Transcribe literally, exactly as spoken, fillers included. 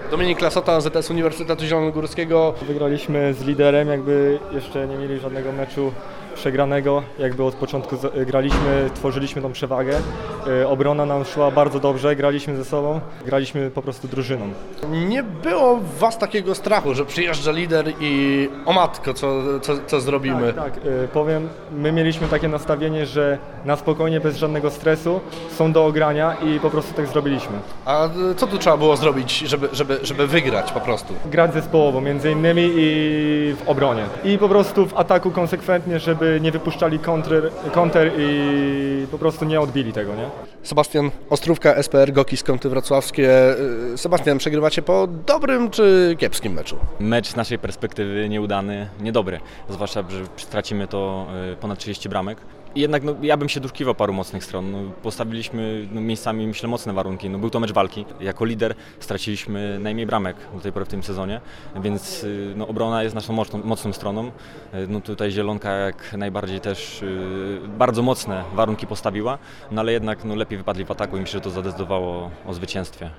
Dominik Lasota, Z S Uniwersytetu Zielonogórskiego. Wygraliśmy z liderem, jakby jeszcze nie mieli żadnego meczu przegranego, jakby od początku graliśmy, tworzyliśmy tą przewagę. Obrona nam szła bardzo dobrze, graliśmy ze sobą, graliśmy po prostu drużyną. Nie było w was takiego strachu, że przyjeżdża lider i o matko, co, co, co zrobimy? Tak, tak, powiem, my mieliśmy takie nastawienie, że na spokojnie, bez żadnego stresu, są do ogrania i po prostu tak zrobiliśmy. A co tu trzeba było zrobić, żeby, żeby, żeby wygrać po prostu? Grać zespołowo, między innymi i w obronie. I po prostu w ataku konsekwentnie, żeby nie wypuszczali kontry, konter i po prostu nie odbili tego, nie? Sebastian Ostrówka, S P R Goki Skąty Wrocławskie. Sebastian, przegrywacie po dobrym czy kiepskim meczu? Mecz z naszej perspektywy nieudany, niedobry. Zwłaszcza, że stracimy to ponad trzydzieści bramek. I jednak no, ja bym się doszukiwał paru mocnych stron. No, postawiliśmy no, miejscami, myślę, mocne warunki. No, był to mecz walki. Jako lider straciliśmy najmniej bramek do tej pory w tym sezonie, więc no, obrona jest naszą mocną, mocną stroną. No, tutaj Zielonka jak najbardziej też y, bardzo mocne warunki postawiła, no, ale jednak no, lepiej wypadli w ataku i myślę, że to zadecydowało o zwycięstwie.